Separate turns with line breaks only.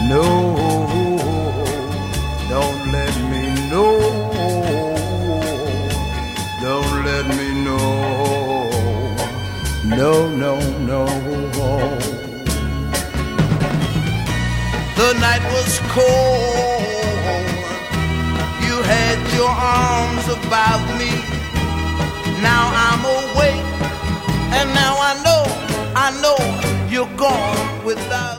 No, don't let me know. Don't let me know. No, no, no. The night was cold. You had your arms about me. Now I'm awake, and now I know you're gone without